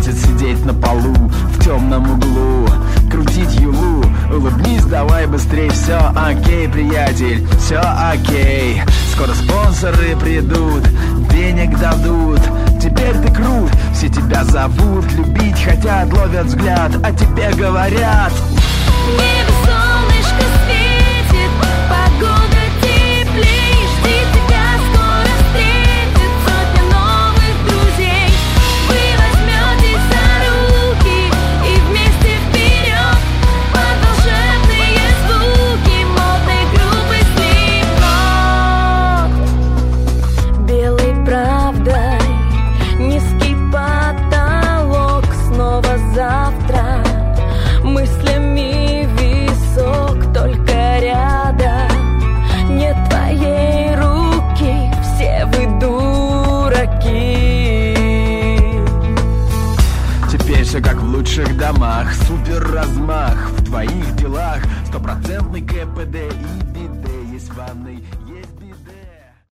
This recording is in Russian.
хватит сидеть на полу в темном углу, крутить юлу. Улыбнись, давай быстрей, все окей, приятель, все окей. Скоро спонсоры придут, денег дадут. Теперь ты крут, все тебя зовут, любить хотят, ловят взгляд, а тебе говорят: небо солнышко светит, погода теплей, жди тебя, скоро встретит сотня новых друзей. Вы возьметесь за руки и вместе вперед под волшебные звуки модной группы Slipknot. Белой правдой низкий потолок, снова завтра мыслями висок, только рядом нет твоей руки, все вы дураки. теперь все как в лучших домах, супер размах в твоих делах, стопроцентный КПД и биде есть ванны.